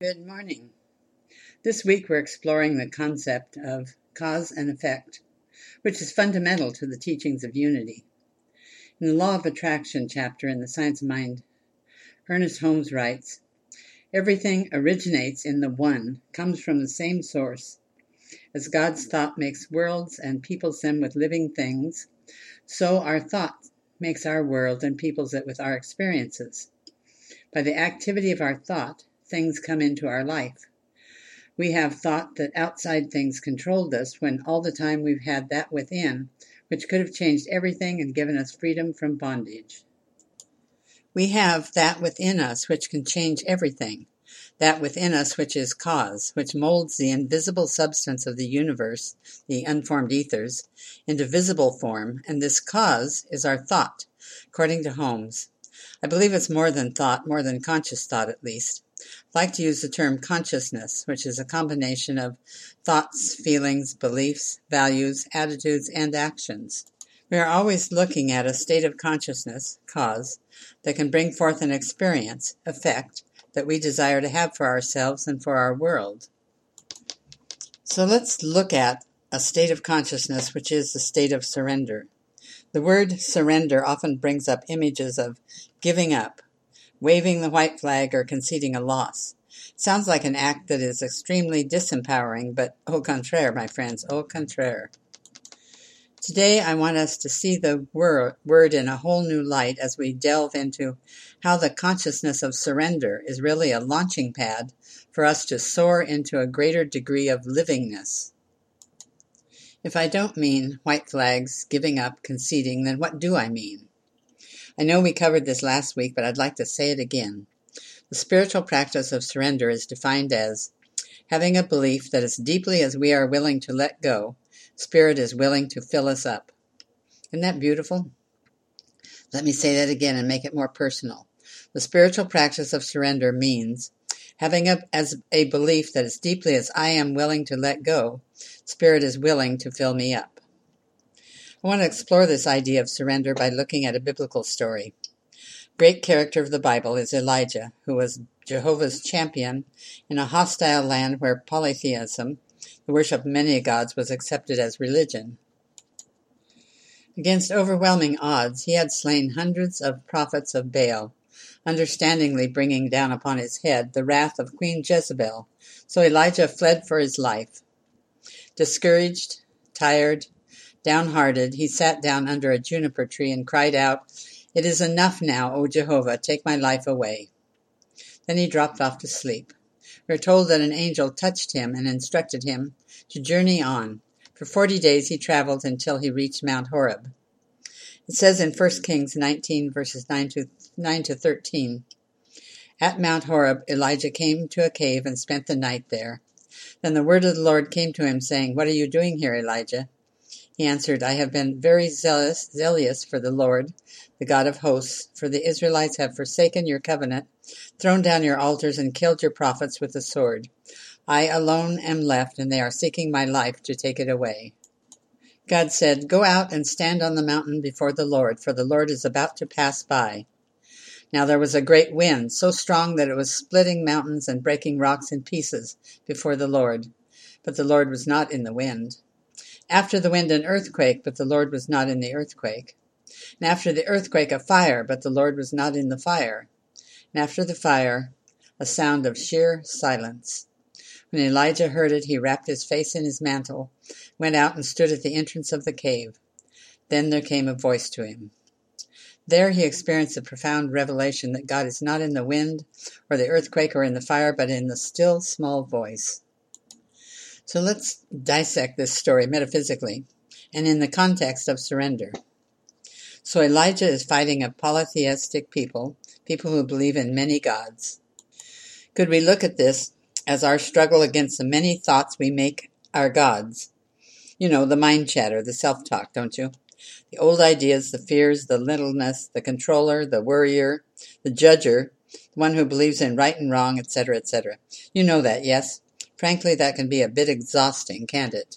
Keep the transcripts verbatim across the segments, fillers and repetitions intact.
Good morning. This week we're exploring the concept of cause and effect, which is fundamental to the teachings of unity. In the Law of Attraction chapter in The Science of Mind, Ernest Holmes writes, "Everything originates in the One, comes from the same source. As God's thought makes worlds and peoples them with living things, so our thought makes our world and peoples it with our experiences. By the activity of our thought, things come into our life. We have thought that outside things controlled us when all the time we've had that within, which could have changed everything and given us freedom from bondage. We have that within us which can change everything, that within us which is cause, which molds the invisible substance of the universe, the unformed ethers, into visible form, and this cause is our thought, according to Holmes. I believe it's more than thought, more than conscious thought at least. I like to use the term consciousness, which is a combination of thoughts, feelings, beliefs, values, attitudes, and actions. We are always looking at a state of consciousness, cause, that can bring forth an experience, effect, that we desire to have for ourselves and for our world. So let's look at a state of consciousness, which is the state of surrender. The word surrender often brings up images of giving up, waving the white flag, or conceding a loss. It sounds like an act that is extremely disempowering, but au contraire, my friends, au contraire. Today, I want us to see the word, word in a whole new light as we delve into how the consciousness of surrender is really a launching pad for us to soar into a greater degree of livingness. If I don't mean white flags, giving up, conceding, then what do I mean? I know we covered this last week, but I'd like to say it again. The spiritual practice of surrender is defined as having a belief that as deeply as we are willing to let go, Spirit is willing to fill us up. Isn't that beautiful? Let me say that again and make it more personal. The spiritual practice of surrender means having a, as a belief that as deeply as I am willing to let go, Spirit is willing to fill me up. I want to explore this idea of surrender by looking at a biblical story. Great character of the Bible is Elijah, who was Jehovah's champion in a hostile land where polytheism, the worship of many gods, was accepted as religion. Against overwhelming odds, he had slain hundreds of prophets of Baal, understandingly bringing down upon his head the wrath of Queen Jezebel. So Elijah fled for his life. Discouraged, tired, downhearted, he sat down under a juniper tree and cried out, "It is enough now, O Jehovah, take my life away." Then he dropped off to sleep. We are told that an angel touched him and instructed him to journey on. For forty days he traveled until he reached Mount Horeb. It says in First Kings nineteen, verses nine to thirteen, "At Mount Horeb Elijah came to a cave and spent the night there. Then the word of the Lord came to him, saying, 'What are you doing here, Elijah?' He answered, 'I have been very zealous, zealous for the Lord, the God of hosts, for the Israelites have forsaken your covenant, thrown down your altars, and killed your prophets with the sword. I alone am left, and they are seeking my life to take it away.' God said, 'Go out and stand on the mountain before the Lord, for the Lord is about to pass by.' Now there was a great wind, so strong that it was splitting mountains and breaking rocks in pieces before the Lord. But the Lord was not in the wind. After the wind an earthquake, but the Lord was not in the earthquake. And after the earthquake a fire, but the Lord was not in the fire. And after the fire a sound of sheer silence. When Elijah heard it, he wrapped his face in his mantle, went out and stood at the entrance of the cave. Then there came a voice to him." There he experienced a profound revelation that God is not in the wind or the earthquake or in the fire, but in the still small voice. So let's dissect this story metaphysically and in the context of surrender. So Elijah is fighting a polytheistic people, people who believe in many gods. Could we look at this as our struggle against the many thoughts we make our gods? You know, the mind chatter, the self-talk, don't you? The old ideas, the fears, the littleness, the controller, the worrier, the judger, the one who believes in right and wrong, et cetera, et cetera. You know that, yes? Frankly, that can be a bit exhausting, can't it?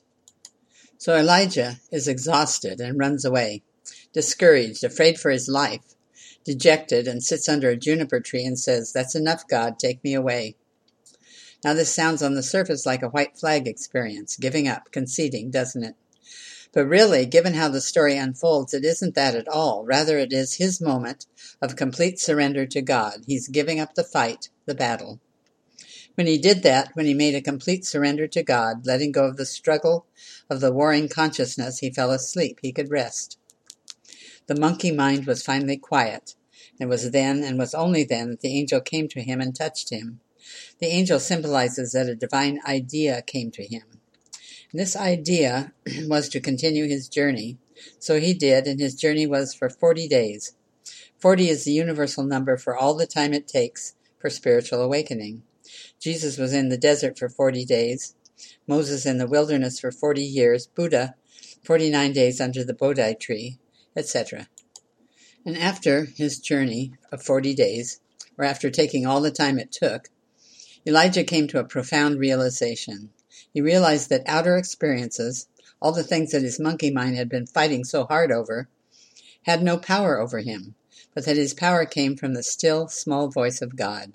So Elijah is exhausted and runs away, discouraged, afraid for his life, dejected, and sits under a juniper tree and says, "That's enough, God, take me away." Now this sounds on the surface like a white flag experience, giving up, conceding, doesn't it? But really, given how the story unfolds, it isn't that at all. Rather, it is his moment of complete surrender to God. He's giving up the fight, the battle. When he did that, when he made a complete surrender to God, letting go of the struggle of the warring consciousness, he fell asleep. He could rest. The monkey mind was finally quiet. It was then, and was only then, that the angel came to him and touched him. The angel symbolizes that a divine idea came to him. And this idea was to continue his journey. So he did, and his journey was for forty days. Forty is the universal number for all the time it takes for spiritual awakening. Jesus was in the desert for forty days, Moses in the wilderness for forty years, Buddha forty-nine days under the Bodhi tree, et cetera. And after his journey of forty days, or after taking all the time it took, Elijah came to a profound realization. He realized that outer experiences, all the things that his monkey mind had been fighting so hard over, had no power over him, but that his power came from the still, small voice of God.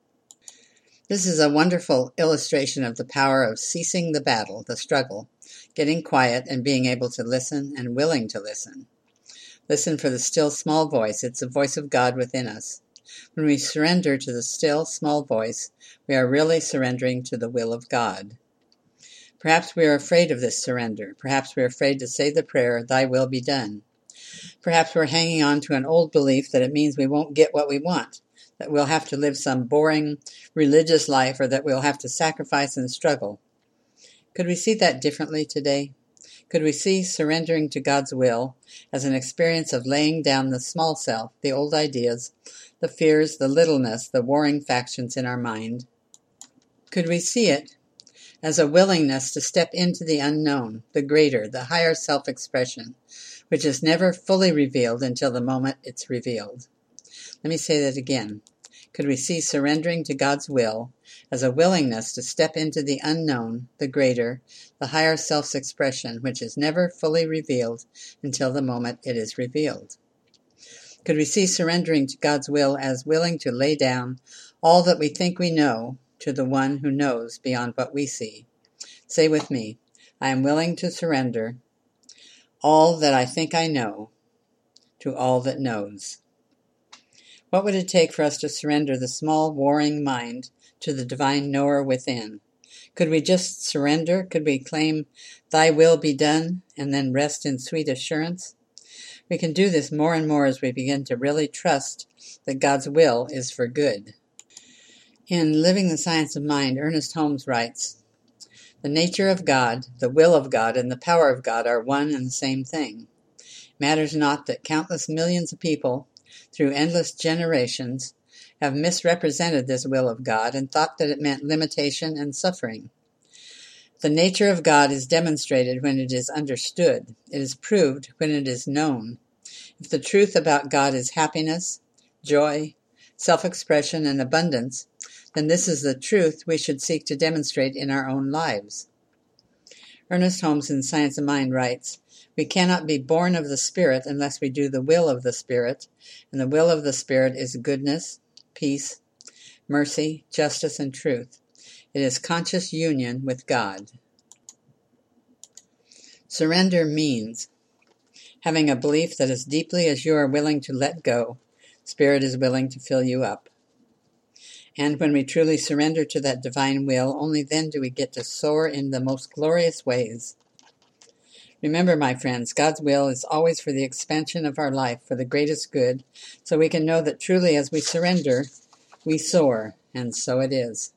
This is a wonderful illustration of the power of ceasing the battle, the struggle, getting quiet and being able to listen and willing to listen. Listen for the still, small voice. It's the voice of God within us. When we surrender to the still, small voice, we are really surrendering to the will of God. Perhaps we are afraid of this surrender. Perhaps we are afraid to say the prayer, "Thy will be done." Perhaps we're hanging on to an old belief that it means we won't get what we want, that we'll have to live some boring religious life, or that we'll have to sacrifice and struggle. Could we see that differently today? Could we see surrendering to God's will as an experience of laying down the small self, the old ideas, the fears, the littleness, the warring factions in our mind? Could we see it as a willingness to step into the unknown, the greater, the higher self-expression, which is never fully revealed until the moment it's revealed? Let me say that again. Could we see surrendering to God's will as a willingness to step into the unknown, the greater, the higher self-expression, which is never fully revealed until the moment it is revealed? Could we see surrendering to God's will as willing to lay down all that we think we know to the one who knows beyond what we see? Say with me, I am willing to surrender all that I think I know to all that knows. What would it take for us to surrender the small, warring mind to the divine knower within? Could we just surrender? Could we claim, "Thy will be done," and then rest in sweet assurance? We can do this more and more as we begin to really trust that God's will is for good. In Living the Science of Mind, Ernest Holmes writes, "The nature of God, the will of God, and the power of God are one and the same thing. It matters not that countless millions of people, through endless generations, have misrepresented this will of God and thought that it meant limitation and suffering. The nature of God is demonstrated when it is understood. It is proved when it is known. If the truth about God is happiness, joy, self-expression, and abundance, then this is the truth we should seek to demonstrate in our own lives." Ernest Holmes in Science of Mind writes, "We cannot be born of the Spirit unless we do the will of the Spirit, and the will of the Spirit is goodness, peace, mercy, justice, and truth. It is conscious union with God." Surrender means having a belief that as deeply as you are willing to let go, Spirit is willing to fill you up. And when we truly surrender to that divine will, only then do we get to soar in the most glorious ways. Remember, my friends, God's will is always for the expansion of our life, for the greatest good, so we can know that truly as we surrender, we soar, and so it is.